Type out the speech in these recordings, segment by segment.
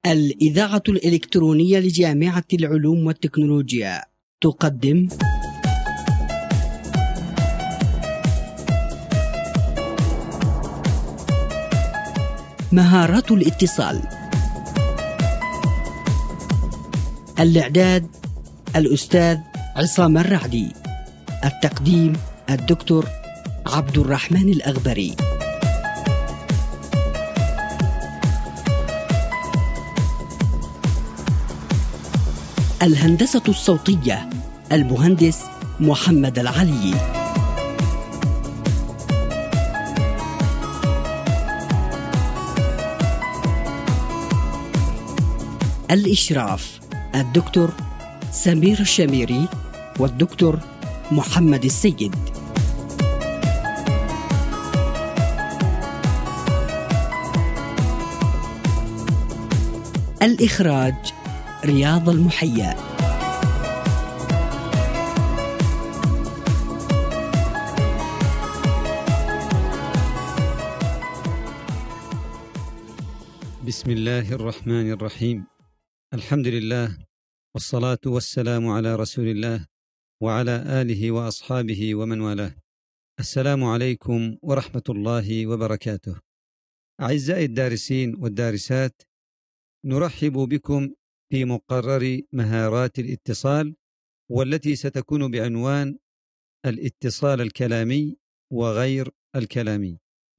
الإذاعة الإلكترونية لجامعة العلوم والتكنولوجيا تقدم مهارات الاتصال. الإعداد الأستاذ عصام الرعدي، التقديم الدكتور عبد الرحمن الأغبري. الهندسة الصوتية المهندس محمد العلي. الإشراف الدكتور سمير الشميري والدكتور محمد السيد. الإخراج رياض المحيا. بسم الله الرحمن الرحيم. الحمد لله والصلاة والسلام على رسول الله وعلى آله وأصحابه ومن والاه. السلام عليكم ورحمة الله وبركاته. أعزائي الدارسين والدارسات، نرحب بكم في مقرر مهارات الاتصال، والتي ستكون بعنوان الاتصال الكلامي وغير الكلامي.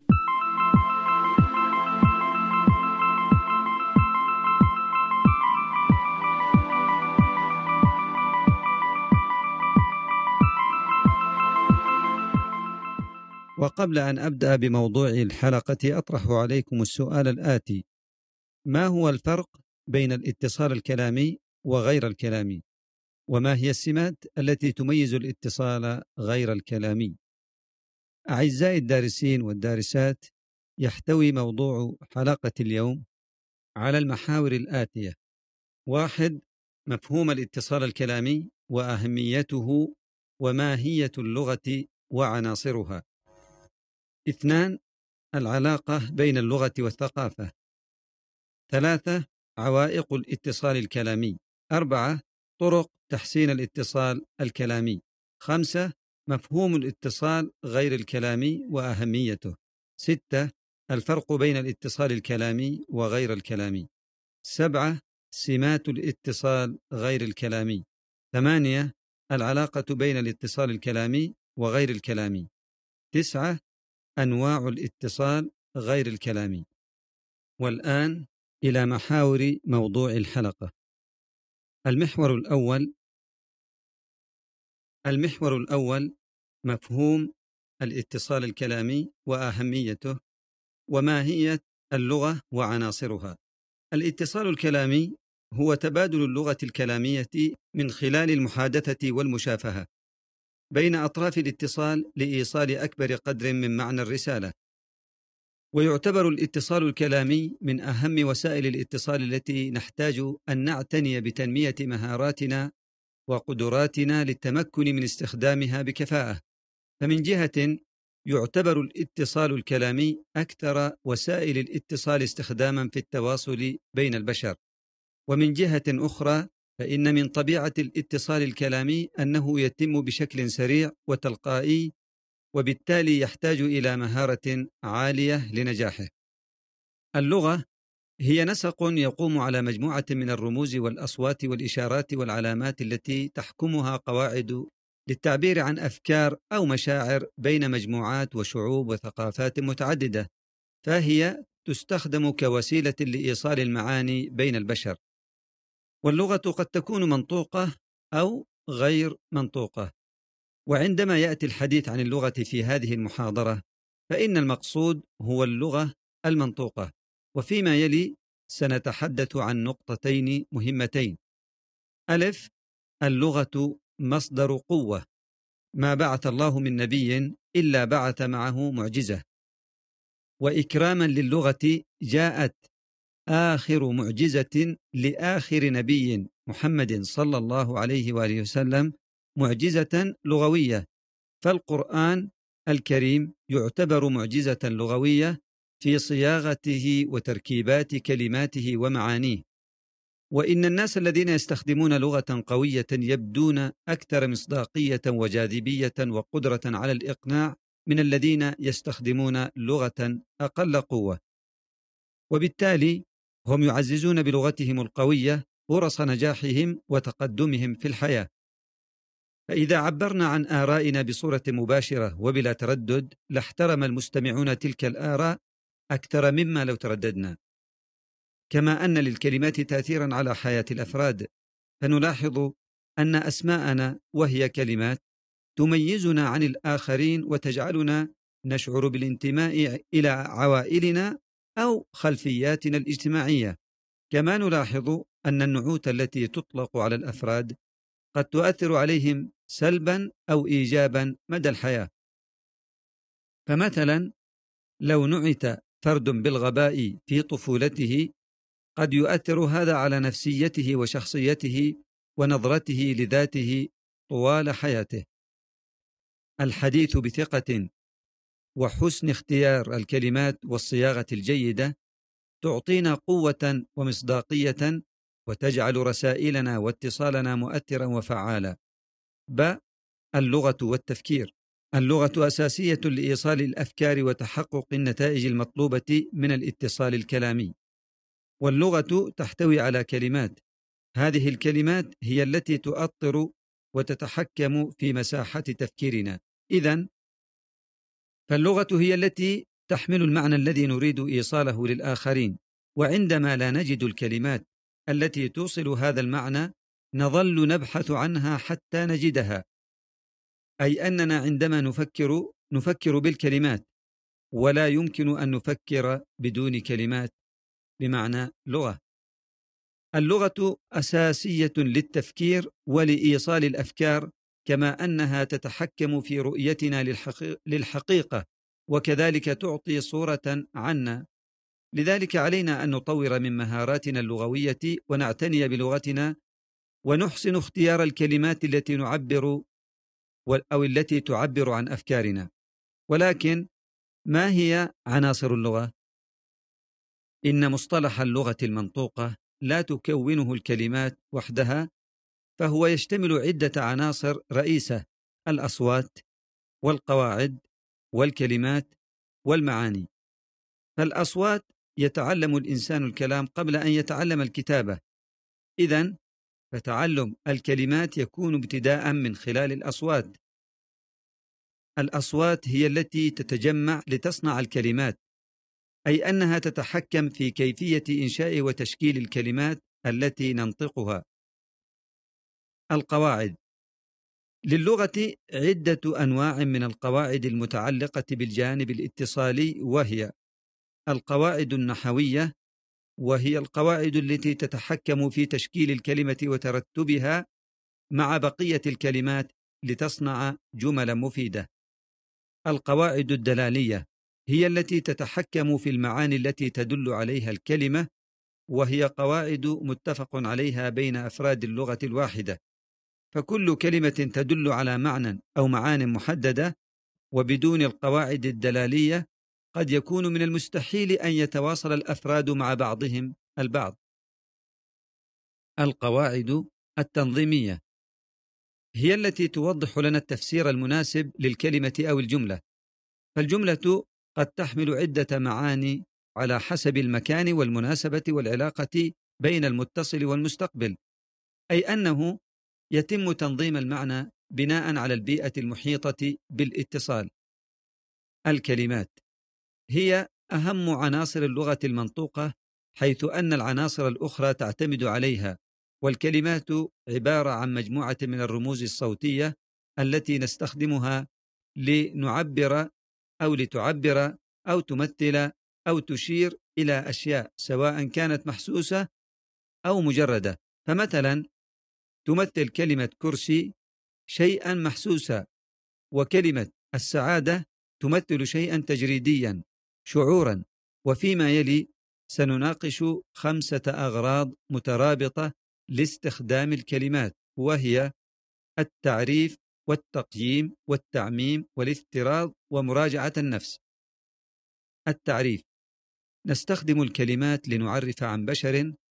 وقبل أن أبدأ بموضوع الحلقة أطرح عليكم السؤال الآتي: ما هو الفرق بين الاتصال الكلامي وغير الكلامي؟ وما هي السمات التي تميز الاتصال غير الكلامي؟ أعزائي الدارسين والدارسات، يحتوي موضوع حلقة اليوم على المحاور الآتية: 1. مفهوم الاتصال الكلامي وأهميته وماهية اللغة وعناصرها. 2. العلاقة بين اللغة والثقافة. 3. عوائق الاتصال الكلامي. 4. طرق تحسين الاتصال الكلامي. 5. مفهوم الاتصال غير الكلامي وأهميته. 6. الفرق بين الاتصال الكلامي وغير الكلامي. 7. سمات الاتصال غير الكلامي. 8. العلاقة بين الاتصال الكلامي وغير الكلامي. 9. أنواع الاتصال غير الكلامي. والآن إلى محاور موضوع الحلقة. المحور الأول مفهوم الاتصال الكلامي وأهميته وماهية اللغة وعناصرها. الاتصال الكلامي هو تبادل اللغة الكلامية من خلال المحادثة والمشافهة بين أطراف الاتصال لإيصال أكبر قدر من معنى الرسالة. ويعتبر الاتصال الكلامي من أهم وسائل الاتصال التي نحتاج أن نعتني بتنمية مهاراتنا وقدراتنا للتمكن من استخدامها بكفاءة. فمن جهة يعتبر الاتصال الكلامي أكثر وسائل الاتصال استخداما في التواصل بين البشر، ومن جهة أخرى فإن من طبيعة الاتصال الكلامي أنه يتم بشكل سريع وتلقائي، وبالتالي يحتاج إلى مهارة عالية لنجاحه. اللغة هي نسق يقوم على مجموعة من الرموز والأصوات والإشارات والعلامات التي تحكمها قواعد للتعبير عن أفكار أو مشاعر بين مجموعات وشعوب وثقافات متعددة، فهي تستخدم كوسيلة لإيصال المعاني بين البشر. واللغة قد تكون منطوقة أو غير منطوقة. وعندما يأتي الحديث عن اللغة في هذه المحاضرة فإن المقصود هو اللغة المنطوقة. وفيما يلي سنتحدث عن نقطتين مهمتين: ألف، اللغة مصدر قوة، ما بعث الله من نبي إلا بعث معه معجزة. وإكراما للغة جاءت آخر معجزة لآخر نبي محمد صلى الله عليه وآله وسلم معجزة لغوية. فالقرآن الكريم يعتبر معجزة لغوية في صياغته وتركيبات كلماته ومعانيه، وإن الناس الذين يستخدمون لغة قوية يبدون أكثر مصداقية وجاذبية وقدرة على الإقناع من الذين يستخدمون لغة أقل قوة، وبالتالي هم يعززون بلغتهم القوية فرص نجاحهم وتقدمهم في الحياة. فإذا عبرنا عن آرائنا بصورة مباشرة وبلا تردد لاحترم المستمعون تلك الآراء أكثر مما لو ترددنا. كما أن للكلمات تأثيرا على حياة الأفراد، فنلاحظ أن أسماءنا وهي كلمات تميزنا عن الآخرين وتجعلنا نشعر بالانتماء إلى عوائلنا أو خلفياتنا الاجتماعية. كما نلاحظ أن النعوت التي تطلق على الأفراد قد تؤثر عليهم سلبا أو إيجابا مدى الحياة. فمثلا لو نعت فرد بالغباء في طفولته قد يؤثر هذا على نفسيته وشخصيته ونظرته لذاته طوال حياته. الحديث بثقة وحسن اختيار الكلمات والصياغة الجيدة تعطينا قوة ومصداقية وتجعل رسائلنا واتصالنا مؤثرا وفعالا. اللغة والتفكير. اللغة أساسية لإيصال الأفكار وتحقق النتائج المطلوبة من الاتصال الكلامي، واللغة تحتوي على كلمات. هذه الكلمات هي التي تؤطر وتتحكم في مساحة تفكيرنا. إذن فاللغة هي التي تحمل المعنى الذي نريد إيصاله للآخرين، وعندما لا نجد الكلمات التي توصل هذا المعنى نظل نبحث عنها حتى نجدها، أي أننا عندما نفكر بالكلمات، ولا يمكن أن نفكر بدون كلمات بمعنى لغة. اللغة أساسية للتفكير ولإيصال الأفكار، كما أنها تتحكم في رؤيتنا للحقيقة، وكذلك تعطي صورة عنا. لذلك علينا أن نطور من مهاراتنا اللغوية ونعتني بلغتنا، ونحسن اختيار الكلمات التي التي تعبر عن أفكارنا. ولكن ما هي عناصر اللغة؟ إن مصطلح اللغة المنطوقة لا تكونه الكلمات وحدها، فهو يشتمل عدة عناصر رئيسة: الأصوات والقواعد والكلمات والمعاني. فالأصوات يتعلم الإنسان الكلام قبل أن يتعلم الكتابة، إذن فتعلم الكلمات يكون ابتداء من خلال الأصوات. الأصوات هي التي تتجمع لتصنع الكلمات، أي أنها تتحكم في كيفية إنشاء وتشكيل الكلمات التي ننطقها. القواعد. للغة عدة أنواع من القواعد المتعلقة بالجانب الاتصالي، وهي القواعد النحوية، وهي القواعد التي تتحكم في تشكيل الكلمة وترتبها مع بقية الكلمات لتصنع جملا مفيدة. القواعد الدلالية هي التي تتحكم في المعاني التي تدل عليها الكلمة، وهي قواعد متفق عليها بين أفراد اللغة الواحدة، فكل كلمة تدل على معنى أو معان محددة، وبدون القواعد الدلالية قد يكون من المستحيل أن يتواصل الأفراد مع بعضهم البعض. القواعد التنظيمية هي التي توضح لنا التفسير المناسب للكلمة أو الجملة، فالجملة قد تحمل عدة معاني على حسب المكان والمناسبة والعلاقة بين المتصل والمستقبل، أي أنه يتم تنظيم المعنى بناء على البيئة المحيطة بالاتصال. الكلمات هي أهم عناصر اللغة المنطوقة، حيث أن العناصر الأخرى تعتمد عليها، والكلمات عبارة عن مجموعة من الرموز الصوتية التي نستخدمها لنعبر أو لتعبر أو تمثل أو تشير إلى أشياء، سواء كانت محسوسة أو مجردة. فمثلا تمثل كلمة كرسي شيئا محسوسا، وكلمة السعادة تمثل شيئا تجريديا شعورا. وفيما يلي سنناقش 5 أغراض مترابطة لاستخدام الكلمات، وهي التعريف والتقييم والتعميم والافتراض ومراجعة النفس. التعريف: نستخدم الكلمات لنعرف عن بشر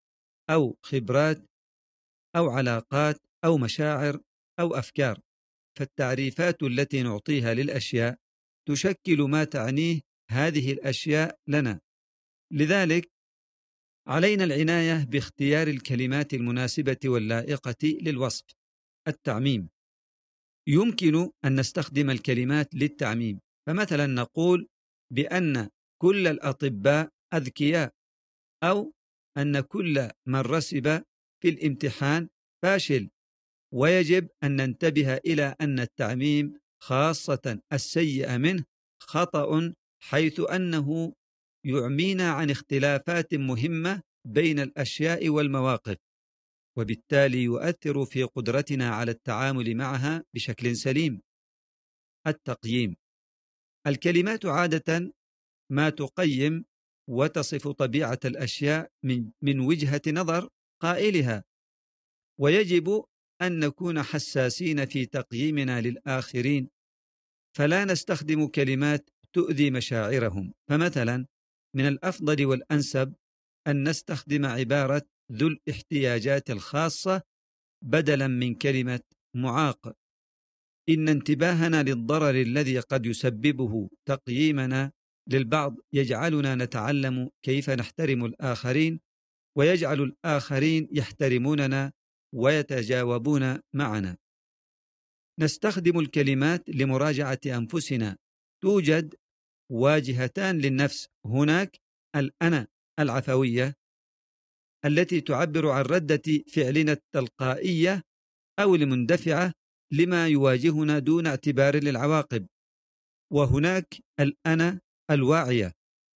أو خبرات أو علاقات أو مشاعر أو أفكار. فالتعريفات التي نعطيها للأشياء تشكل ما تعنيه هذه الأشياء لنا. لذلك علينا العناية باختيار الكلمات المناسبة واللائقة للوصف. التعميم: يمكن أن نستخدم الكلمات للتعميم، فمثلا نقول بأن كل الأطباء أذكياء، أو أن كل من رسب في الامتحان فاشل. ويجب أن ننتبه إلى أن التعميم خاصة السيء منه خطأ، حيث أنه يعمينا عن اختلافات مهمة بين الأشياء والمواقف، وبالتالي يؤثر في قدرتنا على التعامل معها بشكل سليم. التقييم: الكلمات عادة ما تقيم وتصف طبيعة الأشياء من وجهة نظر قائلها، ويجب أن نكون حساسين في تقييمنا للآخرين، فلا نستخدم كلمات تؤذي مشاعرهم. فمثلا من الأفضل والأنسب أن نستخدم عبارة ذو الاحتياجات الخاصة بدلا من كلمة معاق. إن انتباهنا للضرر الذي قد يسببه تقييمنا للبعض يجعلنا نتعلم كيف نحترم الآخرين، ويجعل الآخرين يحترموننا ويتجاوبون معنا. نستخدم الكلمات لمراجعة أنفسنا. توجد واجهتان للنفس: هناك الأنا العفوية التي تعبر عن ردة فعلنا التلقائية أو المندفعة لما يواجهنا دون اعتبار للعواقب، وهناك الأنا الواعية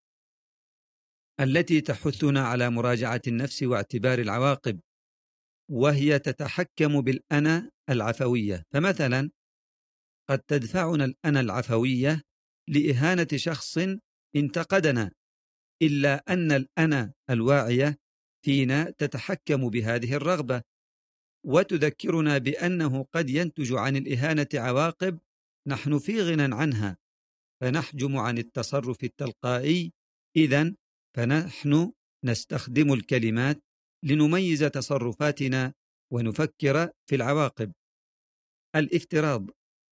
التي تحثنا على مراجعة النفس واعتبار العواقب، وهي تتحكم بالأنا العفوية. فمثلا قد تدفعنا الأنا العفوية لإهانة شخص انتقدنا، إلا أن الأنا الواعية فينا تتحكم بهذه الرغبة وتذكرنا بأنه قد ينتج عن الإهانة عواقب نحن في غنى عنها، فنحجم عن التصرف التلقائي. إذن فنحن نستخدم الكلمات لنميز تصرفاتنا ونفكر في العواقب. الافتراض: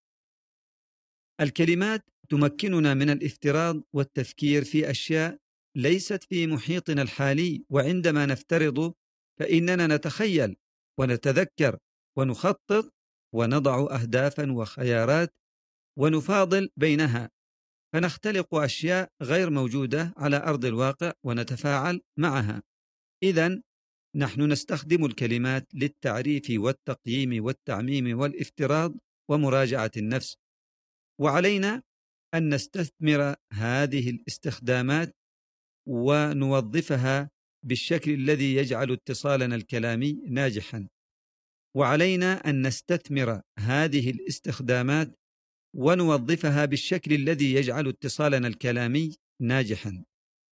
الكلمات تمكننا من الافتراض والتفكير في أشياء ليست في محيطنا الحالي، وعندما نفترض فإننا نتخيل ونتذكر ونخطط ونضع أهدافا وخيارات ونفاضل بينها، فنختلق أشياء غير موجودة على أرض الواقع ونتفاعل معها. إذن نحن نستخدم الكلمات للتعريف والتقييم والتعميم والافتراض ومراجعة النفس، وعلينا أن نستثمر هذه الاستخدامات ونوظفها بالشكل الذي يجعل اتصالنا الكلامي ناجحا. وعلينا أن نستثمر هذه الاستخدامات ونوظفها بالشكل الذي يجعل اتصالنا الكلامي ناجحا.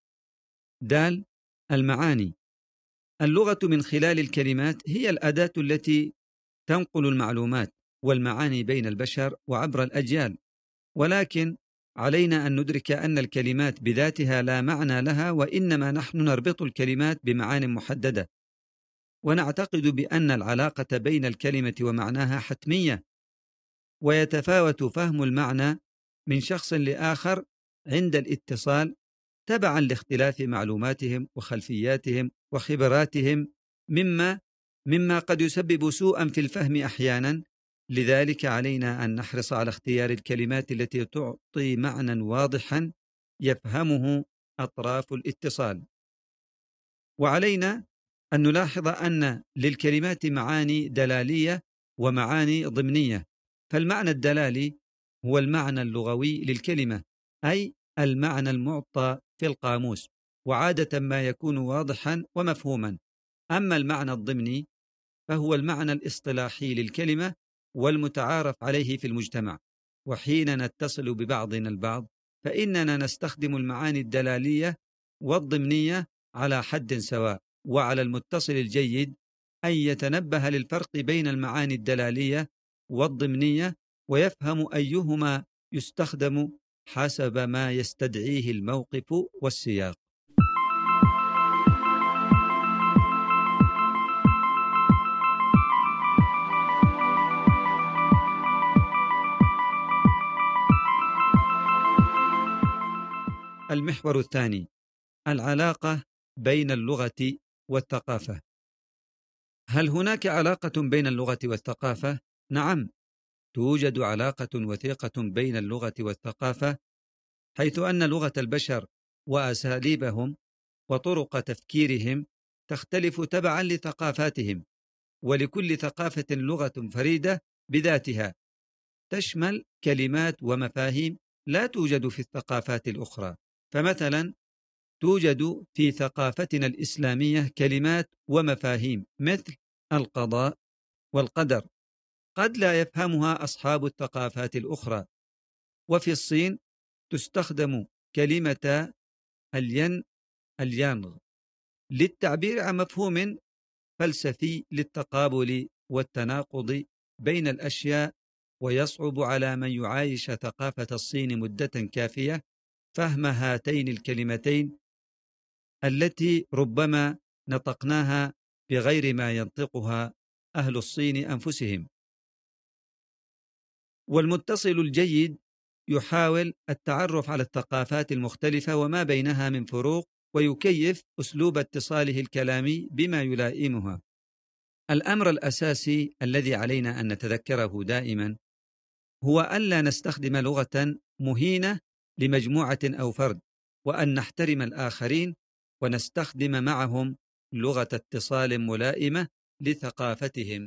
د. المعاني: اللغة من خلال الكلمات هي الأداة التي تنقل المعلومات والمعاني بين البشر وعبر الأجيال، ولكن علينا أن ندرك أن الكلمات بذاتها لا معنى لها، وإنما نحن نربط الكلمات بمعان محددة، ونعتقد بأن العلاقة بين الكلمة ومعناها حتمية، ويتفاوت فهم المعنى من شخص لآخر عند الاتصال تبعا لاختلاف معلوماتهم وخلفياتهم وخبراتهم، مما قد يسبب سوءا في الفهم أحيانا. لذلك علينا أن نحرص على اختيار الكلمات التي تعطي معنى واضحا يفهمه أطراف الاتصال. وعلينا أن نلاحظ أن للكلمات معاني دلالية ومعاني ضمنية. فالمعنى الدلالي هو المعنى اللغوي للكلمة، أي المعنى المعطى في القاموس، وعادة ما يكون واضحا ومفهوما. أما المعنى الضمني فهو المعنى الاصطلاحي للكلمة والمتعارف عليه في المجتمع. وحين نتصل ببعضنا البعض فإننا نستخدم المعاني الدلالية والضمنية على حد سواء، وعلى المتصل الجيد أن يتنبه للفرق بين المعاني الدلالية والضمنية ويفهم أيهما يستخدم حسب ما يستدعيه الموقف والسياق. المحور الثاني: العلاقة بين اللغة والثقافة. هل هناك علاقة بين اللغة والثقافة؟ نعم، توجد علاقة وثيقة بين اللغة والثقافة، حيث أن لغة البشر وأساليبهم وطرق تفكيرهم تختلف تبعا لثقافاتهم، ولكل ثقافة لغة فريدة بذاتها تشمل كلمات ومفاهيم لا توجد في الثقافات الأخرى. فمثلا توجد في ثقافتنا الإسلامية كلمات ومفاهيم مثل القضاء والقدر قد لا يفهمها أصحاب الثقافات الأخرى. وفي الصين تستخدم كلمة اليانغ للتعبير عن مفهوم فلسفي للتقابل والتناقض بين الأشياء، ويصعب على من يعايش ثقافة الصين مدة كافية فهم هاتين الكلمتين التي ربما نطقناها بغير ما ينطقها أهل الصين أنفسهم. والمتصل الجيد يحاول التعرف على الثقافات المختلفة وما بينها من فروق، ويكيف أسلوب اتصاله الكلامي بما يلائمها. الأمر الأساسي الذي علينا أن نتذكره دائما هو ألا نستخدم لغة مهينة لمجموعة أو فرد، وأن نحترم الآخرين ونستخدم معهم لغة اتصال ملائمة لثقافتهم.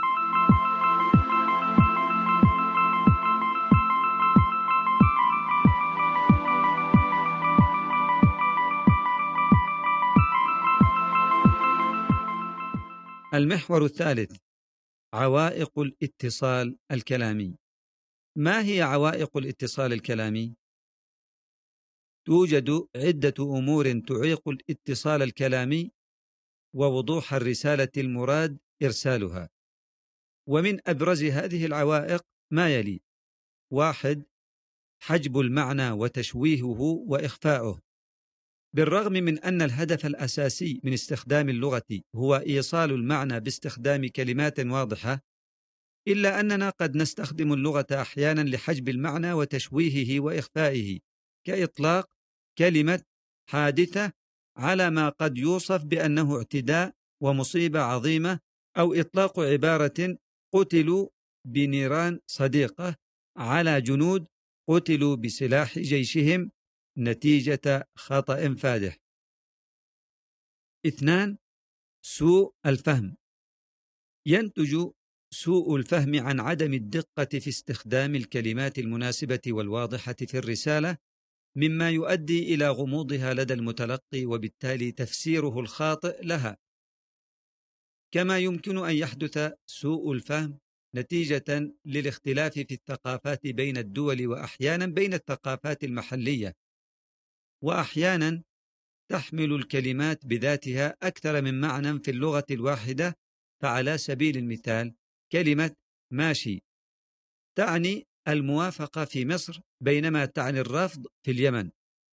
المحور الثالث: عوائق الاتصال الكلامي. ما هي عوائق الاتصال الكلامي؟ توجد عدة أمور تعيق الاتصال الكلامي ووضوح الرسالة المراد إرسالها، ومن أبرز هذه العوائق ما يلي: 1. حجب المعنى وتشويهه وإخفاؤه. بالرغم من أن الهدف الأساسي من استخدام اللغة هو إيصال المعنى باستخدام كلمات واضحة، إلا أننا قد نستخدم اللغة أحيانا لحجب المعنى وتشويهه وإخفائه، كإطلاق كلمة حادثة على ما قد يوصف بأنه اعتداء ومصيبة عظيمة، أو إطلاق عبارة قتلوا بنيران صديقة على جنود قتلوا بسلاح جيشهم نتيجة خطأ فادح. 2. سوء الفهم. ينتج سوء الفهم عن عدم الدقة في استخدام الكلمات المناسبة والواضحة في الرسالة، مما يؤدي إلى غموضها لدى المتلقي وبالتالي تفسيره الخاطئ لها. كما يمكن أن يحدث سوء الفهم نتيجة للاختلاف في الثقافات بين الدول، وأحيانا بين الثقافات المحلية، وأحيانا تحمل الكلمات بذاتها أكثر من معنى في اللغة الواحدة. فعلى سبيل المثال كلمة ماشي تعني الموافقة في مصر، بينما تعني الرفض في اليمن.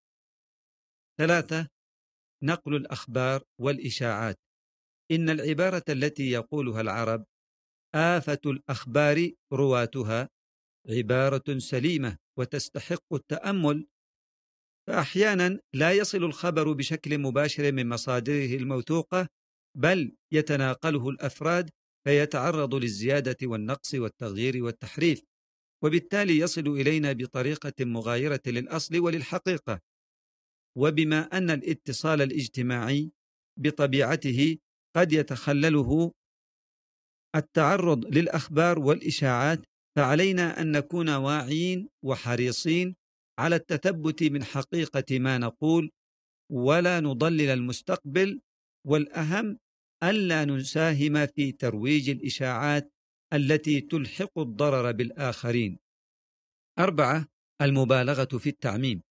3. نقل الأخبار والإشاعات. إن العبارة التي يقولها العرب آفة الأخبار رواتها عبارة سليمة وتستحق التأمل، فأحيانا لا يصل الخبر بشكل مباشر من مصادره الموثوقة، بل يتناقله الأفراد فيتعرض للزيادة والنقص والتغيير والتحريف، وبالتالي يصل إلينا بطريقة مغايرة للأصل وللحقيقة. وبما أن الاتصال الاجتماعي بطبيعته قد يتخلله التعرض للأخبار والإشاعات، فعلينا أن نكون واعيين وحريصين على التثبت من حقيقة ما نقول ولا نضلل المستقبل، والأهم ألا نساهم في ترويج الإشاعات التي تلحق الضرر بالآخرين. 4. المبالغة في التعميم.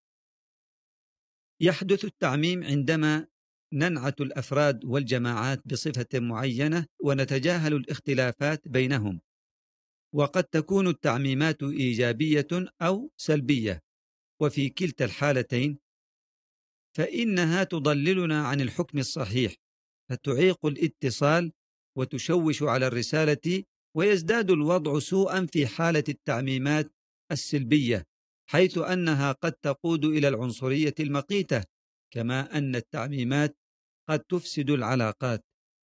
يحدث التعميم عندما ننعت الأفراد والجماعات بصفة معينة ونتجاهل الاختلافات بينهم، وقد تكون التعميمات إيجابية أو سلبية، وفي كلتا الحالتين فإنها تضللنا عن الحكم الصحيح، فتعيق الاتصال وتشوش على الرسالة، ويزداد الوضع سوءا في حالة التعميمات السلبية، حيث أنها قد تقود إلى العنصرية المقيتة، كما أن التعميمات قد تفسد العلاقات.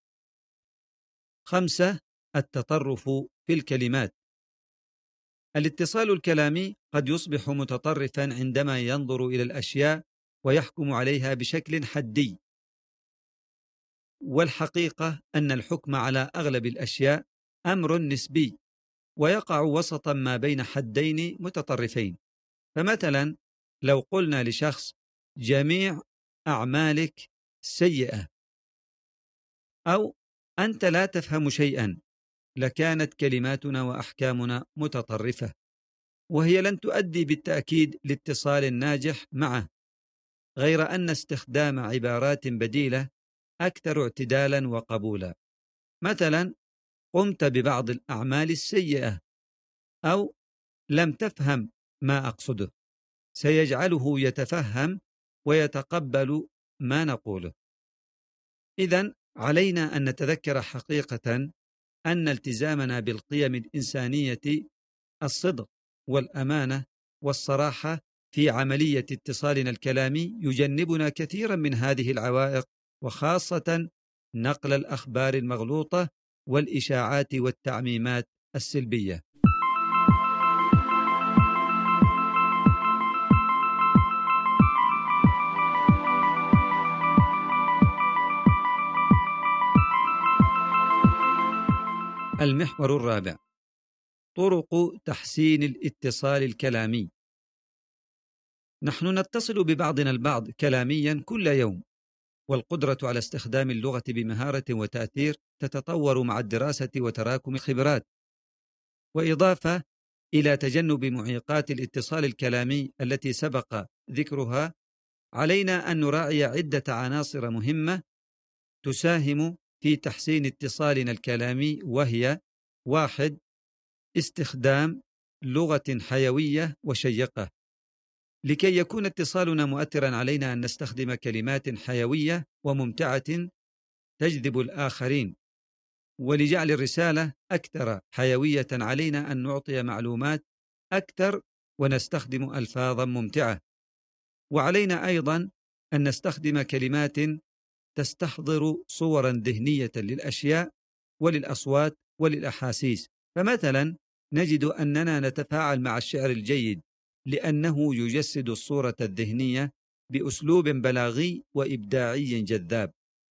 5. التطرف في الكلمات. الاتصال الكلامي قد يصبح متطرفا عندما ينظر إلى الأشياء ويحكم عليها بشكل حدي، والحقيقة أن الحكم على أغلب الأشياء أمر نسبي ويقع وسطا ما بين حدين متطرفين. فمثلا لو قلنا لشخص جميع أعمالك سيئة، أو أنت لا تفهم شيئا، لكانت كلماتنا وأحكامنا متطرفة، وهي لن تؤدي بالتأكيد لاتصال ناجح معه، غير أن استخدام عبارات بديلة أكثر اعتدالا وقبولا. مثلا قمت ببعض الأعمال السيئة، أو لم تفهم ما أقصده، سيجعله يتفهم ويتقبل ما نقوله. إذن علينا أن نتذكر حقيقة أن التزامنا بالقيم الإنسانية، الصدق والأمانة والصراحة في عملية اتصالنا الكلامي، يجنبنا كثيرا من هذه العوائق، وخاصة نقل الأخبار المغلوطة والإشاعات والتعميمات السلبية. المحور الرابع: طرق تحسين الاتصال الكلامي. نحن نتصل ببعضنا البعض كلاميا كل يوم، والقدرة على استخدام اللغة بمهارة وتأثير تتطور مع الدراسة وتراكم الخبرات. وإضافة إلى تجنب معيقات الاتصال الكلامي التي سبق ذكرها، علينا أن نراعي عدة عناصر مهمة تساهم في تحسين اتصالنا الكلامي، وهي: 1. استخدام لغة حيوية وشيقة. لكي يكون اتصالنا مؤثرا، علينا أن نستخدم كلمات حيوية وممتعة تجذب الآخرين. ولجعل الرسالة أكثر حيوية، علينا أن نعطي معلومات أكثر ونستخدم ألفاظا ممتعة. وعلينا أيضا أن نستخدم كلمات تستحضر صورا ذهنية للأشياء وللأصوات وللأحاسيس. فمثلا نجد أننا نتفاعل مع الشعر الجيد لأنه يجسد الصورة الذهنية بأسلوب بلاغي وإبداعي جذاب.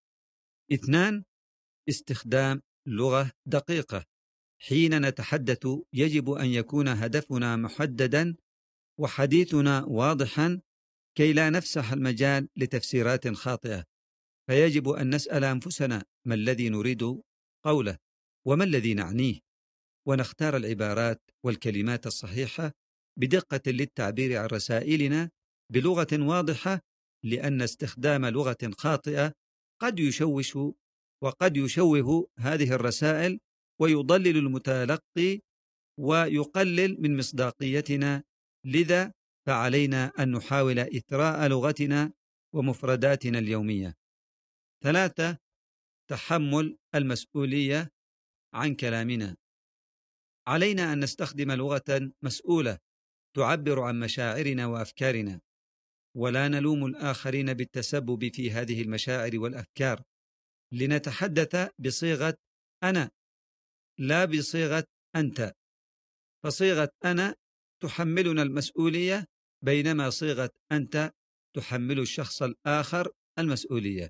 2. استخدام لغة دقيقة. حين نتحدث يجب أن يكون هدفنا محددا وحديثنا واضحا، كي لا نفسح المجال لتفسيرات خاطئة. فيجب أن نسأل أنفسنا: ما الذي نريد قوله؟ وما الذي نعنيه؟ ونختار العبارات والكلمات الصحيحة بدقة للتعبير عن رسائلنا بلغة واضحة، لأن استخدام لغة خاطئة قد يشوش وقد يشوه هذه الرسائل ويضلل المتلقي ويقلل من مصداقيتنا. لذا فعلينا أن نحاول إثراء لغتنا ومفرداتنا اليومية. 3. تحمل المسؤولية عن كلامنا. علينا أن نستخدم لغة مسؤولة تعبر عن مشاعرنا وأفكارنا، ولا نلوم الآخرين بالتسبب في هذه المشاعر والأفكار. لنتحدث بصيغة أنا لا بصيغة أنت، فصيغة أنا تحملنا المسؤولية، بينما صيغة أنت تحمل الشخص الآخر المسؤولية.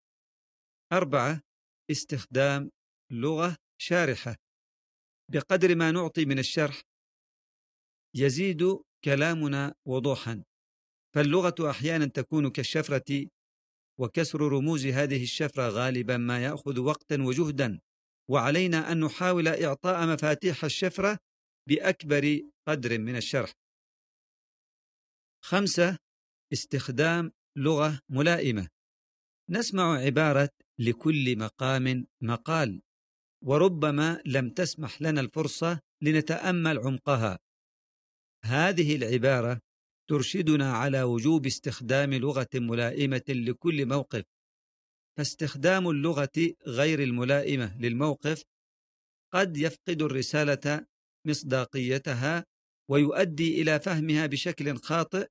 4. استخدام لغة شارحة. بقدر ما نعطي من الشرح يزيد كلامنا وضوحا، فاللغة أحيانا تكون كالشفرة، وكسر رموز هذه الشفرة غالبا ما يأخذ وقتا وجهدا، وعلينا أن نحاول إعطاء مفاتيح الشفرة بأكبر قدر من الشرح. 5. استخدام لغة ملائمة. نسمع عبارة لكل مقام مقال، وربما لم تسمح لنا الفرصة لنتأمل عمقها. هذه العبارة ترشدنا على وجوب استخدام لغة ملائمة لكل موقف، فاستخدام اللغة غير الملائمة للموقف قد يفقد الرسالة مصداقيتها ويؤدي إلى فهمها بشكل خاطئ،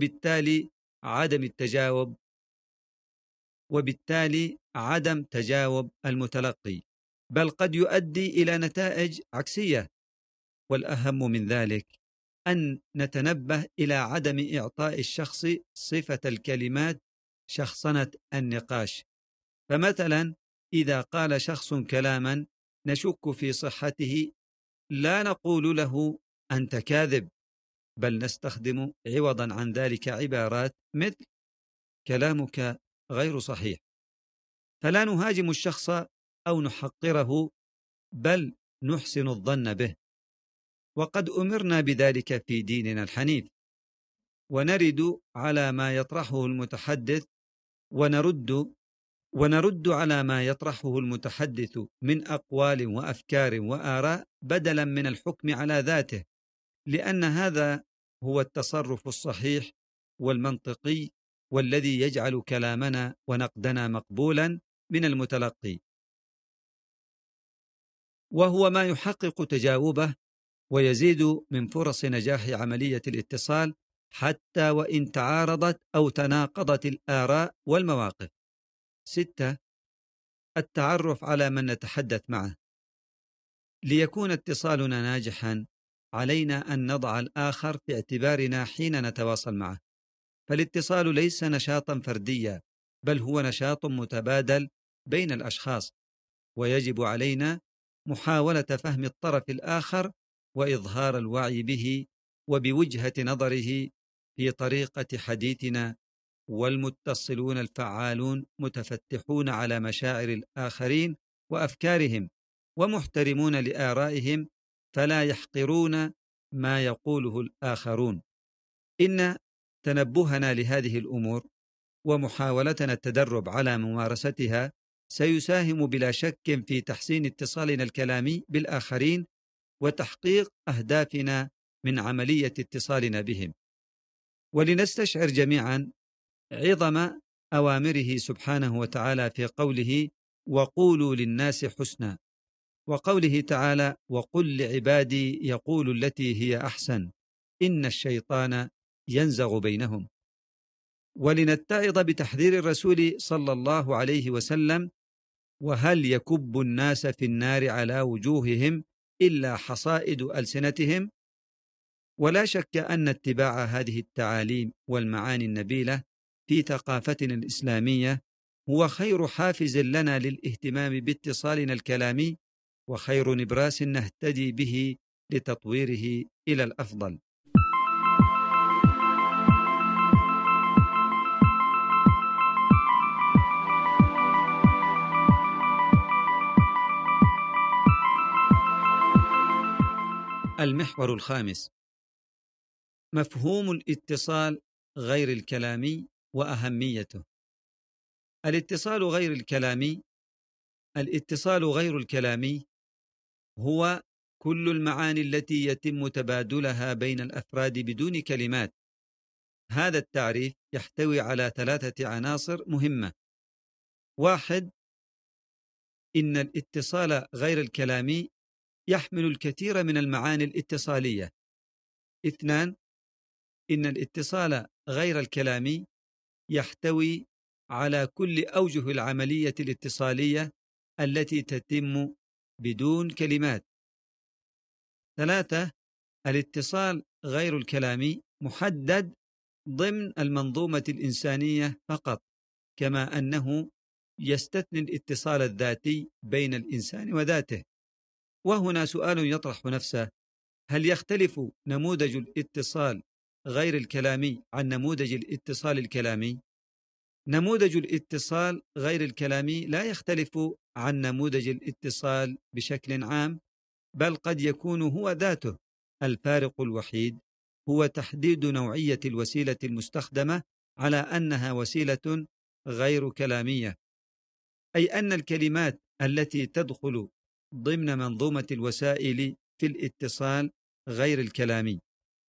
وبالتالي عدم تجاوب المتلقي، بل قد يؤدي إلى نتائج عكسية. والأهم من ذلك أن نتنبه إلى عدم إعطاء الشخص صفة الكلمات شخصنة النقاش. فمثلا إذا قال شخص كلاما نشك في صحته، لا نقول له أنت كاذب، بل نستخدم عوضا عن ذلك عبارات مثل كلامك غير صحيح. فلا نهاجم الشخص أو نحقره، بل نحسن الظن به، وقد أمرنا بذلك في ديننا الحنيف. ونرد على ما يطرحه المتحدث ونرد على ما يطرحه المتحدث من أقوال وأفكار وآراء، بدلا من الحكم على ذاته، لأن هذا هو التصرف الصحيح والمنطقي، والذي يجعل كلامنا ونقدنا مقبولا من المتلقي، وهو ما يحقق تجاوبه ويزيد من فرص نجاح عملية الاتصال، حتى وإن تعارضت أو تناقضت الآراء والمواقف. 6. التعرف على من نتحدث معه. ليكون اتصالنا ناجحا، علينا أن نضع الآخر في اعتبارنا حين نتواصل معه، فالاتصال ليس نشاطا فرديا، بل هو نشاط متبادل بين الأشخاص، ويجب علينا محاولة فهم الطرف الآخر وإظهار الوعي به وبوجهة نظره في طريقة حديثنا. والمتصلون الفعالون متفتحون على مشاعر الآخرين وأفكارهم، ومحترمون لآرائهم، فلا يحقرون ما يقوله الآخرون. إن تنبهنا لهذه الأمور ومحاولتنا التدرب على ممارستها سيساهم بلا شك في تحسين اتصالنا الكلامي بالآخرين وتحقيق أهدافنا من عملية اتصالنا بهم. ولنستشعر جميعا عظم أوامره سبحانه وتعالى في قوله وقولوا للناس حسنا، وقوله تعالى وقل لعبادي يقولوا التي هي أحسن إن الشيطان ينزغ بينهم. ولنتعظ بتحذير الرسول صلى الله عليه وسلم وهل يكب الناس في النار على وجوههم إلا حصائد ألسنتهم. ولا شك أن اتباع هذه التعاليم والمعاني النبيلة في ثقافتنا الإسلامية هو خير حافز لنا للاهتمام باتصالنا الكلامي، وخير نبراس نهتدي به لتطويره إلى الأفضل. المحور الخامس: مفهوم الاتصال غير الكلامي وأهميته. الاتصال غير الكلامي هو كل المعاني التي يتم تبادلها بين الأفراد بدون كلمات. هذا التعريف يحتوي على 3 عناصر مهمة. 1. إن الاتصال غير الكلامي يحمل الكثير من المعاني الاتصالية. 2. إن الاتصال غير الكلامي يحتوي على كل أوجه العملية الاتصالية التي تتم بدون كلمات. 3. الاتصال غير الكلامي محدد ضمن المنظومة الإنسانية فقط، كما أنه يستثني الاتصال الذاتي بين الإنسان وذاته. وهنا سؤال يطرح نفسه: هل يختلف نموذج الاتصال غير الكلامي عن نموذج الاتصال الكلامي؟ نموذج الاتصال غير الكلامي لا يختلف عن نموذج الاتصال بشكل عام، بل قد يكون هو ذاته. الفارق الوحيد هو تحديد نوعية الوسيلة المستخدمة على أنها وسيلة غير كلامية، أي أن الكلمات التي تدخل ضمن منظومة الوسائل في الاتصال غير الكلامي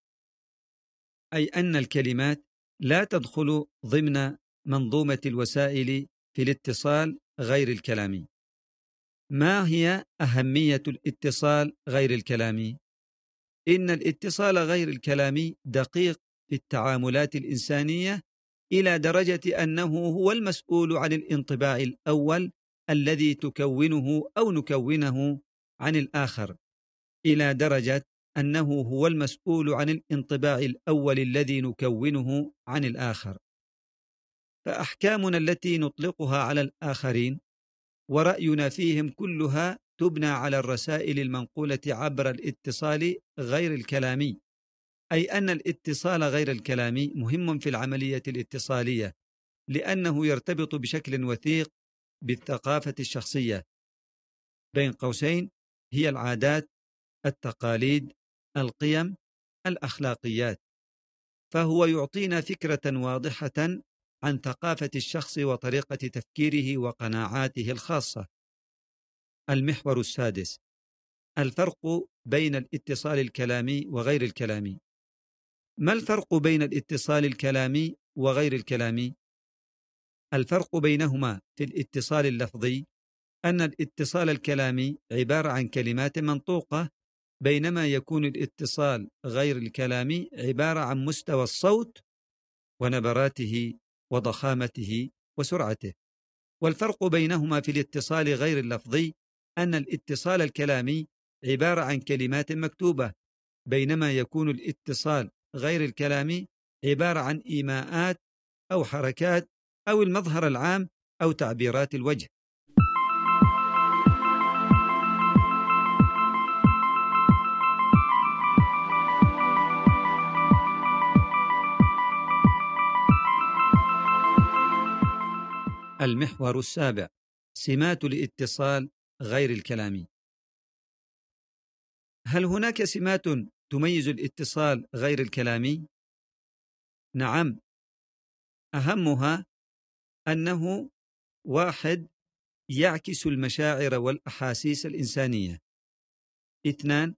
لا تدخل ضمن منظومة الوسائل في الاتصال غير الكلامي. ما هي أهمية الاتصال غير الكلامي؟ إن الاتصال غير الكلامي دقيق في التعاملات الإنسانية إلى درجة أنه هو المسؤول عن الانطباع الأول الذي تكونه أو نكونه عن الآخر، إلى درجة أنه هو المسؤول عن الانطباع الأول الذي نكونه عن الآخر. فأحكامنا التي نطلقها على الآخرين ورأينا فيهم كلها تبنى على الرسائل المنقولة عبر الاتصال غير الكلامي، أي أن الاتصال غير الكلامي مهم في العملية الاتصالية، لأنه يرتبط بشكل وثيق بالثقافة الشخصية، بين قوسين هي العادات، التقاليد، القيم، الأخلاقيات، فهو يعطينا فكرة واضحة عن ثقافة الشخص وطريقة تفكيره وقناعاته الخاصة. المحور السادس: الفرق بين الاتصال الكلامي وغير الكلامي. ما الفرق بين الاتصال الكلامي وغير الكلامي؟ الفرق بينهما في الاتصال اللفظي أن الاتصال الكلامي عبارة عن كلمات منطوقة، بينما يكون الاتصال غير الكلامي عبارة عن مستوى الصوت ونبراته وضخامته وسرعته. والفرق بينهما في الاتصال غير اللفظي أن الاتصال الكلامي عبارة عن كلمات مكتوبة، بينما يكون الاتصال غير الكلامي عبارة عن إيماءات أو حركات أو المظهر العام أو تعبيرات الوجه. المحور السابع: سمات الاتصال غير الكلامي. هل هناك سمات تميز الاتصال غير الكلامي؟ نعم، أهمها أنه 1. يعكس المشاعر والأحاسيس الإنسانية. 2.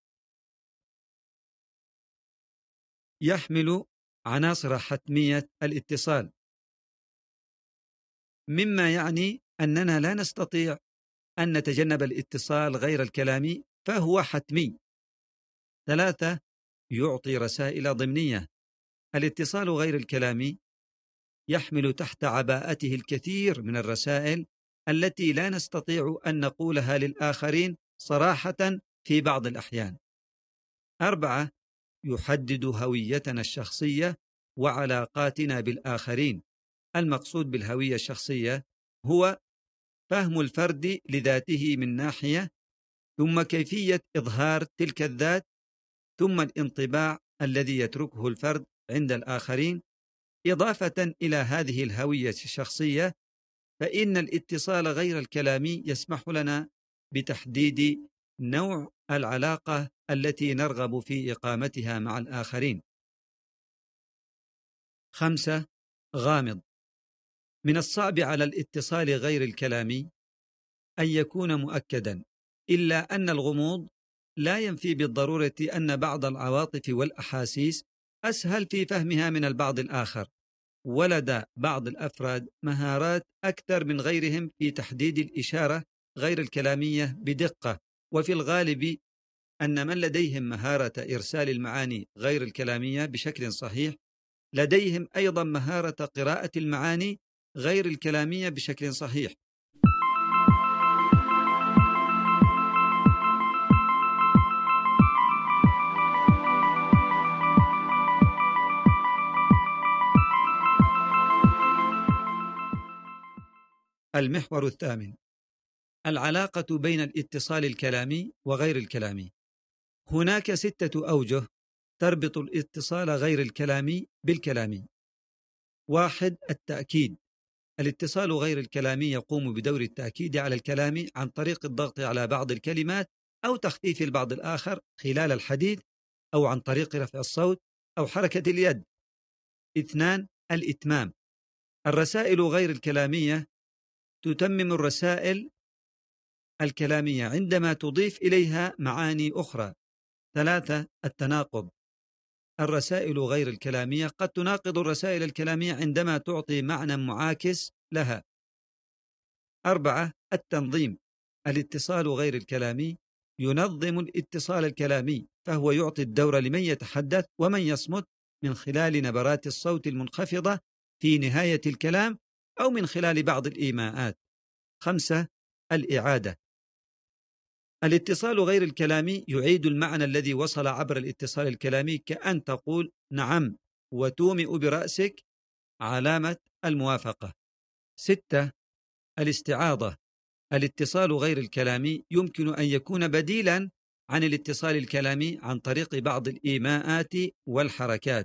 يحمل عناصر حتمية الاتصال، مما يعني أننا لا نستطيع أن نتجنب الاتصال غير الكلامي، فهو حتمي. 3. يعطي رسائل ضمنية. الاتصال غير الكلامي يحمل تحت عباءته الكثير من الرسائل التي لا نستطيع أن نقولها للآخرين صراحة في بعض الأحيان. 4. يحدد هويتنا الشخصية وعلاقاتنا بالآخرين. المقصود بالهوية الشخصية هو فهم الفرد لذاته من ناحية، ثم كيفية إظهار تلك الذات، ثم الانطباع الذي يتركه الفرد عند الآخرين. إضافة إلى هذه الهوية الشخصية، فإن الاتصال غير الكلامي يسمح لنا بتحديد نوع العلاقة التي نرغب في إقامتها مع الآخرين. 5. غامض. من الصعب على الاتصال غير الكلامي أن يكون مؤكدا، إلا أن الغموض لا ينفي بالضرورة أن بعض العواطف والأحاسيس أسهل في فهمها من البعض الآخر. ولدى بعض الأفراد مهارات أكثر من غيرهم في تحديد الإشارة غير الكلامية بدقة، وفي الغالب أن من لديهم مهارة إرسال المعاني غير الكلامية بشكل صحيح لديهم أيضا مهارة قراءة المعاني غير الكلامية بشكل صحيح. المحور الثامن: العلاقة بين الاتصال الكلامي وغير الكلامي. هناك 6 أوجه تربط الاتصال غير الكلامي بالكلامي. 1. التأكيد. الاتصال غير الكلامي يقوم بدور التأكيد على الكلام عن طريق الضغط على بعض الكلمات أو تخفيف البعض الآخر خلال الحديث، أو عن طريق رفع الصوت أو حركة اليد. 2. الإتمام. الرسائل غير الكلامية تتمم الرسائل الكلامية عندما تضيف إليها معاني أخرى. 3. التناقض. الرسائل غير الكلامية قد تناقض الرسائل الكلامية عندما تعطي معنى معاكس لها. 4. التنظيم. الاتصال غير الكلامي ينظم الاتصال الكلامي فهو يعطي الدور لمن يتحدث ومن يصمت من خلال نبرات الصوت المنخفضة في نهاية الكلام أو من خلال بعض الإيماءات. 5. الإعادة. الاتصال غير الكلامي يعيد المعنى الذي وصل عبر الاتصال الكلامي، كأن تقول نعم وتومئ برأسك علامة الموافقة. 6. الاستعاضة. الاتصال غير الكلامي يمكن أن يكون بديلا عن الاتصال الكلامي عن طريق بعض الإيماءات والحركات.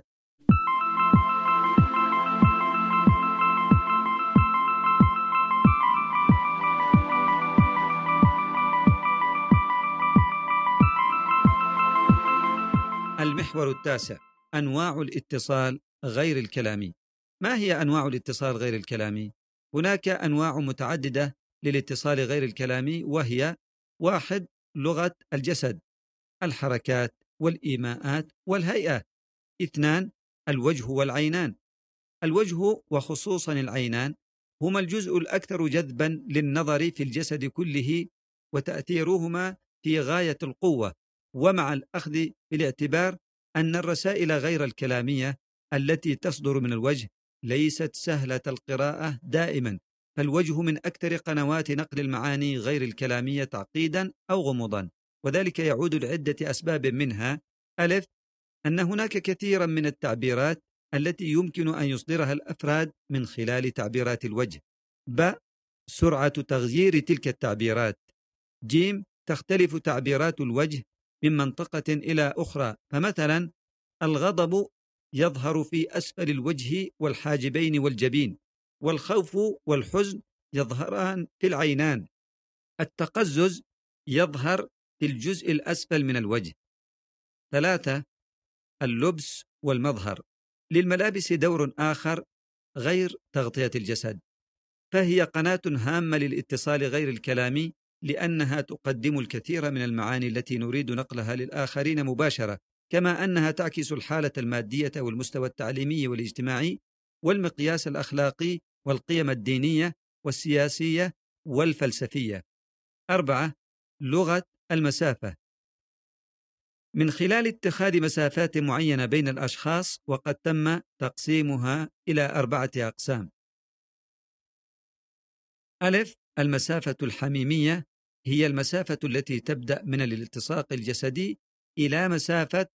المحور التاسع: أنواع الاتصال غير الكلامي. ما هي أنواع الاتصال غير الكلامي؟ هناك أنواع متعددة للاتصال غير الكلامي، وهي: 1. لغة الجسد، الحركات والإيماءات والهيئة. 2. الوجه والعينان. الوجه وخصوصا العينان هما الجزء الأكثر جذبا للنظر في الجسد كله، وتأثيرهما في غاية القوة، ومع الأخذ في الاعتبار أن الرسائل غير الكلامية التي تصدر من الوجه ليست سهلة القراءة دائما، فالوجه من أكثر قنوات نقل المعاني غير الكلامية تعقيدا أو غموضا، وذلك يعود لعدة أسباب، منها: 1. أن هناك كثيرا من التعبيرات التي يمكن أن يصدرها الأفراد من خلال تعبيرات الوجه. ب. سرعة تغيير تلك التعبيرات. ج. تختلف تعبيرات الوجه من منطقة إلى أخرى، فمثلا الغضب يظهر في أسفل الوجه والحاجبين والجبين، والخوف والحزن يظهران في العينان، التقزز يظهر في الجزء الأسفل من الوجه. 3. اللبس والمظهر. للملابس دور آخر غير تغطية الجسد، فهي قناة هامة للاتصال غير الكلامي، لأنها تقدم الكثير من المعاني التي نريد نقلها للآخرين مباشرة، كما أنها تعكس الحالة المادية والمستوى التعليمي والاجتماعي والمقياس الأخلاقي والقيم الدينية والسياسية والفلسفية. 4. لغة المسافة. من خلال اتخاذ مسافات معينة بين الأشخاص، وقد تم تقسيمها إلى 4 أقسام. 1. المسافة الحميمية، هي المسافة التي تبدأ من الالتصاق الجسدي إلى مسافة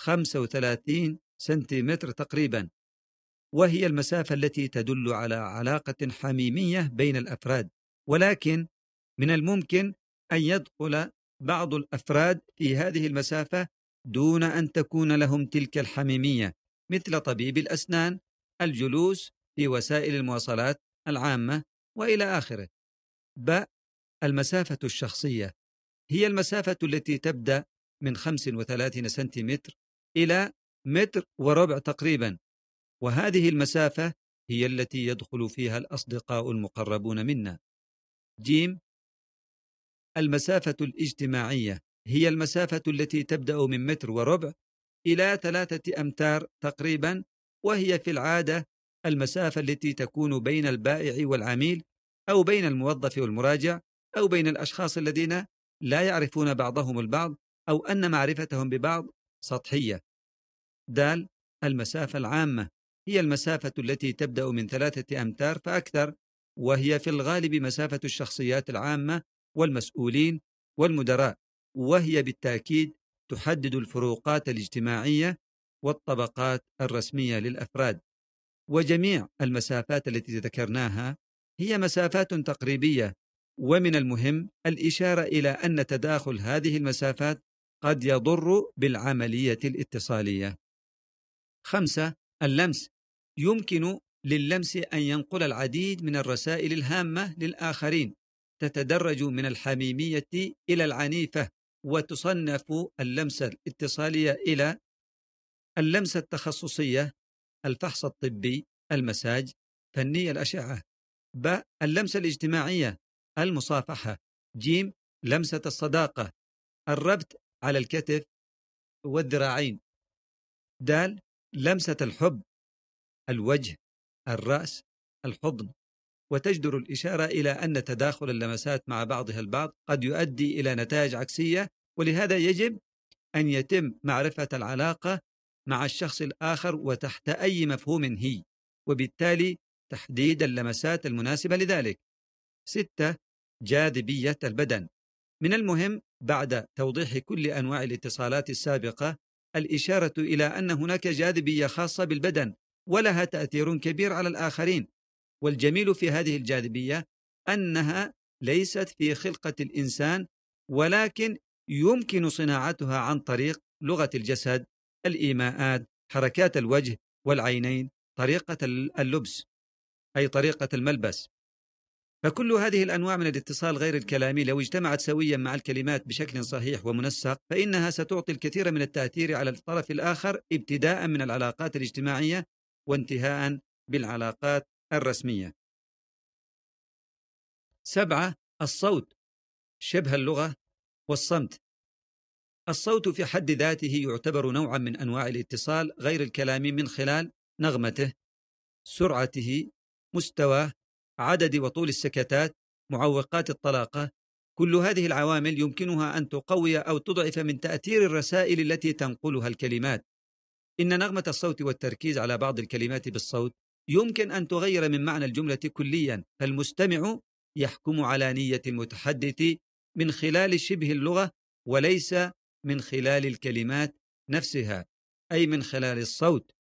35 سنتيمتر تقريبا، وهي المسافة التي تدل على علاقة حميمية بين الأفراد، ولكن من الممكن أن يدخل بعض الأفراد في هذه المسافة دون أن تكون لهم تلك الحميمية، مثل طبيب الأسنان، الجلوس في وسائل المواصلات العامة، وإلى آخره. ب. المسافة الشخصية، هي المسافة التي تبدأ من 35 سنتيمتر إلى 1.25 متر تقريبا، وهذه المسافة هي التي يدخل فيها الأصدقاء المقربون منا. ج. المسافة الاجتماعية، هي المسافة التي تبدأ من 1.25 متر إلى 3 أمتار تقريبا، وهي في العادة المسافة التي تكون بين البائع والعميل، أو بين الموظف والمراجع، أو بين الأشخاص الذين لا يعرفون بعضهم البعض، أو أن معرفتهم ببعض سطحية. د. المسافة العامة، هي المسافة التي تبدأ من 3 أمتار فأكثر، وهي في الغالب مسافة الشخصيات العامة والمسؤولين والمدراء، وهي بالتأكيد تحدد الفروقات الاجتماعية والطبقات الرسمية للأفراد. وجميع المسافات التي ذكرناها هي مسافات تقريبية، ومن المهم الإشارة إلى أن تداخل هذه المسافات قد يضر بالعملية الاتصالية. 5. اللمس، يمكن للمس أن ينقل العديد من الرسائل الهامة للآخرين، تتدرج من الحميمية إلى العنيفة، وتصنف اللمسة الاتصالية إلى اللمسة التخصصية، الفحص الطبي، المساج، فني الأشعة. ب. اللمسة الاجتماعية، المصافحة. ج. لمسة الصداقة، الربط على الكتف والذراعين. د. لمسة الحب، الوجه، الرأس، الحضن. وتجدر الإشارة إلى أن تداخل اللمسات مع بعضها البعض قد يؤدي إلى نتائج عكسية، ولهذا يجب أن يتم معرفة العلاقة مع الشخص الآخر وتحت أي مفهوم هي، وبالتالي تحديد اللمسات المناسبة لذلك. 6. جاذبية البدن. من المهم بعد توضيح كل أنواع الاتصالات السابقة الإشارة إلى أن هناك جاذبية خاصة بالبدن ولها تأثير كبير على الآخرين، والجميل في هذه الجاذبية أنها ليست في خلقة الإنسان، ولكن يمكن صناعتها عن طريق لغة الجسد، الإيماءات، حركات الوجه والعينين، طريقة اللبس أي طريقة الملبس. فكل هذه الأنواع من الاتصال غير الكلامي لو اجتمعت سويا مع الكلمات بشكل صحيح ومنسق فإنها ستعطي الكثير من التأثير على الطرف الآخر، ابتداء من العلاقات الاجتماعية وانتهاء بالعلاقات الرسمية. 7. الصوت شبه اللغة والصمت. الصوت في حد ذاته يعتبر نوعا من أنواع الاتصال غير الكلامي من خلال نغمته، سرعته، مستواه، عدد وطول السكتات، معوقات الطلاقة. كل هذه العوامل يمكنها أن تقوي أو تضعف من تأثير الرسائل التي تنقلها الكلمات. إن نغمة الصوت والتركيز على بعض الكلمات بالصوت يمكن أن تغير من معنى الجملة كليا، فالمستمع يحكم على نية المتحدث من خلال شبه اللغة وليس من خلال الكلمات نفسها، أي من خلال الصوت.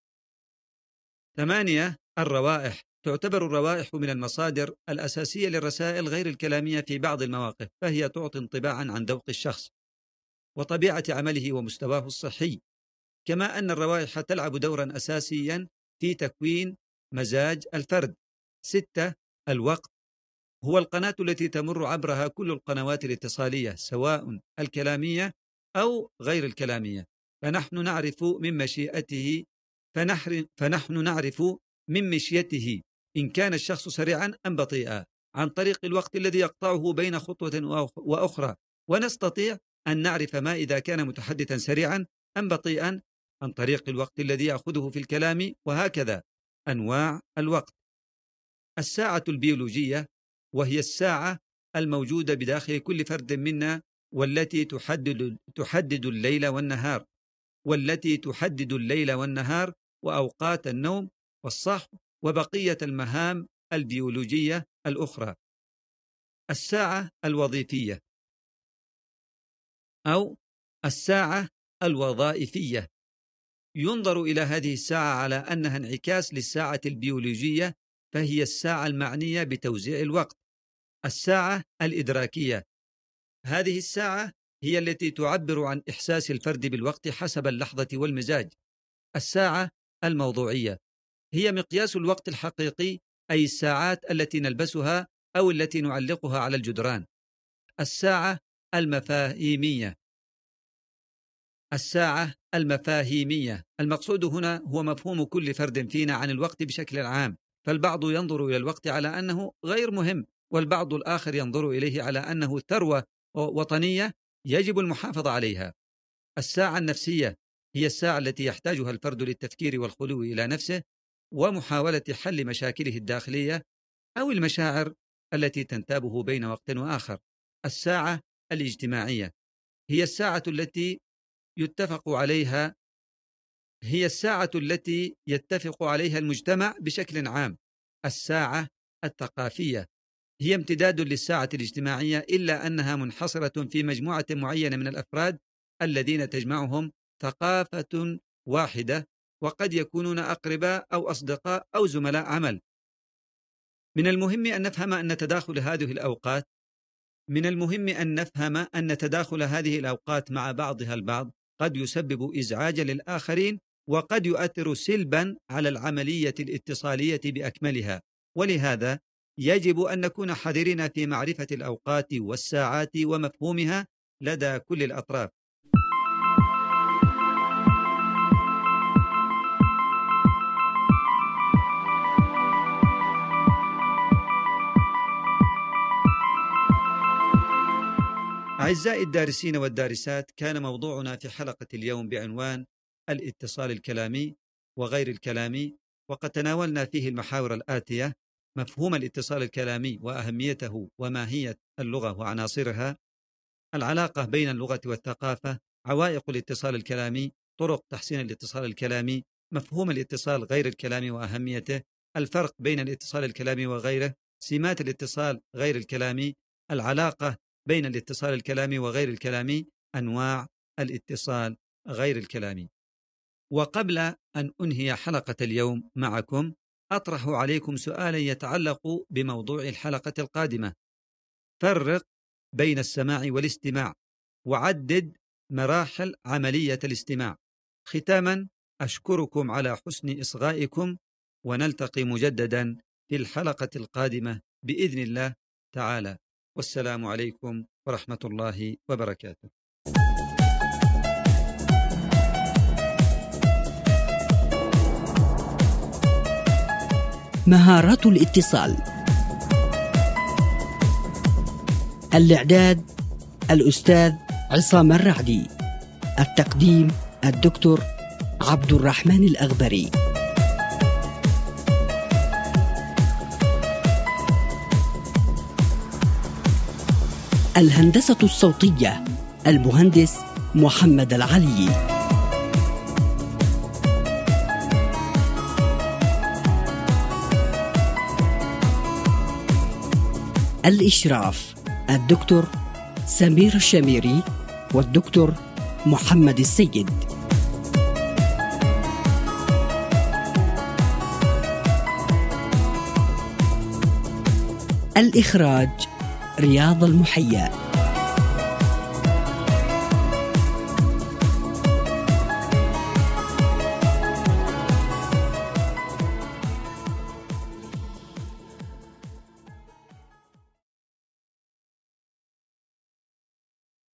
8. الروائح. تعتبر الروائح من المصادر الأساسية للرسائل غير الكلامية في بعض المواقف، فهي تعطي انطباعا عن ذوق الشخص وطبيعة عمله ومستواه الصحي، كما أن الروائح تلعب دورا أساسيا في تكوين مزاج الفرد. 6. الوقت هو القناة التي تمر عبرها كل القنوات الاتصالية سواء الكلامية أو غير الكلامية، فنحن نعرف من مشيته إن كان الشخص سريعا أم بطيئا عن طريق الوقت الذي يقطعه بين خطوة وأخرى، ونستطيع أن نعرف ما إذا كان متحدثا سريعا أم بطيئا عن طريق الوقت الذي يأخذه في الكلام، وهكذا أنواع الوقت. الساعة البيولوجية، وهي الساعة الموجودة بداخل كل فرد منا والتي تحدد الليل والنهار وأوقات النوم والصحو وبقية المهام البيولوجية الأخرى. الساعة الوظيفية أو الساعة الوظائفية، ينظر إلى هذه الساعة على أنها انعكاس للساعة البيولوجية، فهي الساعة المعنية بتوزيع الوقت. الساعة الإدراكية، هذه الساعة هي التي تعبر عن إحساس الفرد بالوقت حسب اللحظة والمزاج. الساعة الموضوعية هي مقياس الوقت الحقيقي، أي الساعات التي نلبسها أو التي نعلقها على الجدران. الساعة المفاهيمية، المقصود هنا هو مفهوم كل فرد فينا عن الوقت بشكل عام، فالبعض ينظر إلى الوقت على أنه غير مهم، والبعض الآخر ينظر إليه على أنه ثروة وطنية يجب المحافظة عليها. الساعة النفسية هي الساعة التي يحتاجها الفرد للتفكير والخلو إلى نفسه ومحاولة حل مشاكله الداخلية أو المشاعر التي تنتابه بين وقت وآخر. الساعة الاجتماعية هي الساعة التي يتفق عليها المجتمع بشكل عام. الساعة الثقافية هي امتداد للساعة الاجتماعية، إلا أنها منحصرة في مجموعة معينة من الأفراد الذين تجمعهم ثقافة واحدة، وقد يكونون أقرباء أو أصدقاء أو زملاء عمل. من المهم أن نفهم أن تداخل هذه الأوقات مع بعضها البعض قد يسبب إزعاجا للآخرين، وقد يؤثر سلبا على العملية الاتصالية بأكملها، ولهذا يجب أن نكون حذرين في معرفة الأوقات والساعات ومفهومها لدى كل الأطراف. أعزائي الدارسين والدارسات، كان موضوعنا في حلقة اليوم بعنوان الاتصال الكلامي وغير الكلامي، وقد تناولنا فيه المحاور الآتية: مفهوم الاتصال الكلامي وأهميته وماهية اللغة وعناصرها، العلاقة بين اللغة والثقافة، عوائق الاتصال الكلامي، طرق تحسين الاتصال الكلامي، مفهوم الاتصال غير الكلامي وأهميته، الفرق بين الاتصال الكلامي وغيره، سمات الاتصال غير الكلامي، العلاقة بين الاتصال الكلامي وغير الكلامي، أنواع الاتصال غير الكلامي. وقبل أن أنهي حلقة اليوم معكم، أطرح عليكم سؤالا يتعلق بموضوع الحلقة القادمة. فرق بين السماع والاستماع، وعدد مراحل عملية الاستماع. ختاما، أشكركم على حسن إصغائكم، ونلتقي مجددا في الحلقة القادمة بإذن الله تعالى، والسلام عليكم ورحمة الله وبركاته. مهارات الاتصال. الإعداد الأستاذ عصام الرعدي. التقديم الدكتور عبد الرحمن الأغبري. الهندسة الصوتية المهندس محمد العلي. الإشراف الدكتور سمير الشميري والدكتور محمد السيد. الإخراج رياض المحيا.